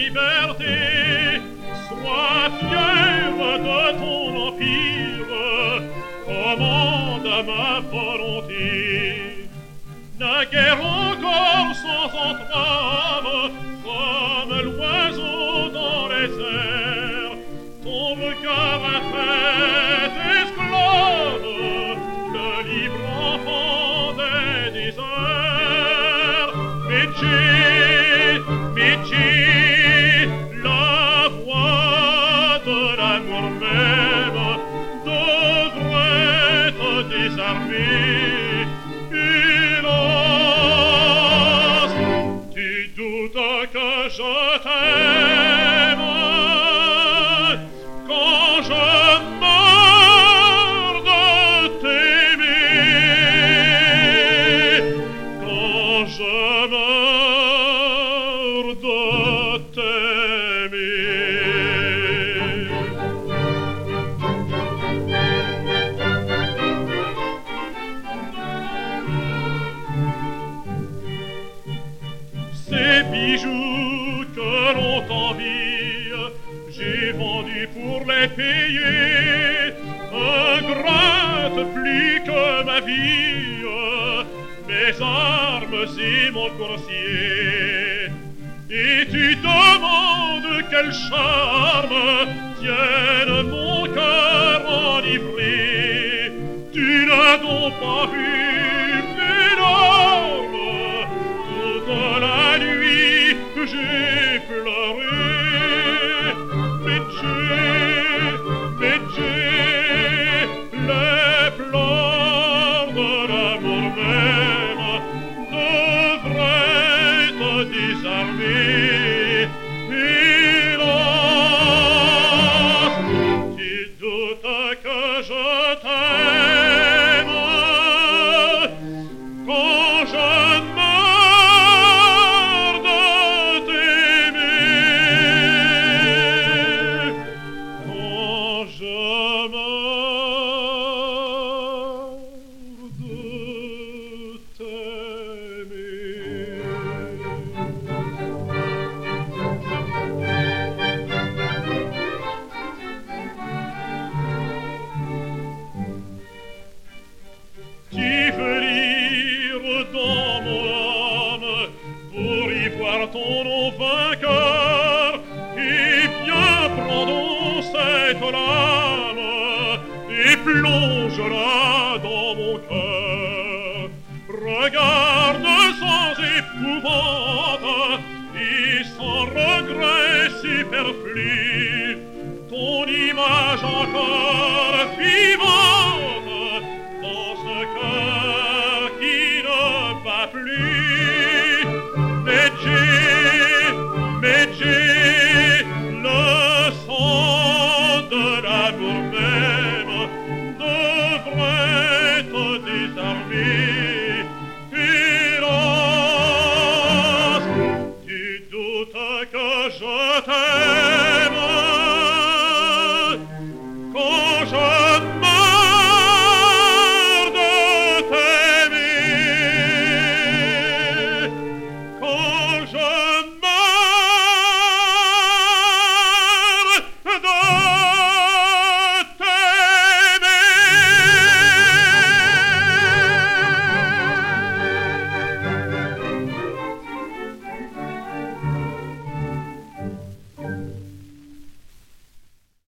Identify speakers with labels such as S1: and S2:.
S1: liberté. Sois fière de ton empire, commande à ma volonté. Naguère encore sans entrave, comme l'oiseau dans les airs, ton regard a fait esclave le libre enfant des déserts. Métier, la voix de l'amour même devrait te désarmer. Hélas, tu doutes que je t'aime quand je meurs de t'aimer, quand je meurs de t'aimer. Ces bijoux que l'on t'envie, j'ai vendu pour les payer, ingrate plus que ma vie, mes armes et mon coursier. Et tu demandes quel charme tienne mon cœur enivré. Tu n'as donc pas vu mes larmes toute la nuit que j'ai pleuré. Métier, les pleurs de l'amour même devraient te désarmer. Hélas, tu doutes que je t'aime quand je meurs de t'aimer, quand je meurs de t'aimer. Tu veux lire dans mon âme pour y voir ton nom vainqueur. Eh bien, prends cette lame et plonge-la dans mon cœur. Regarde sans épouvante et sans regret superflu ton image encore vivante dans ce cœur qui ne bat plus. Métier, le sang de l'amour même devrait te désarmer. Hélas, tu doutes que je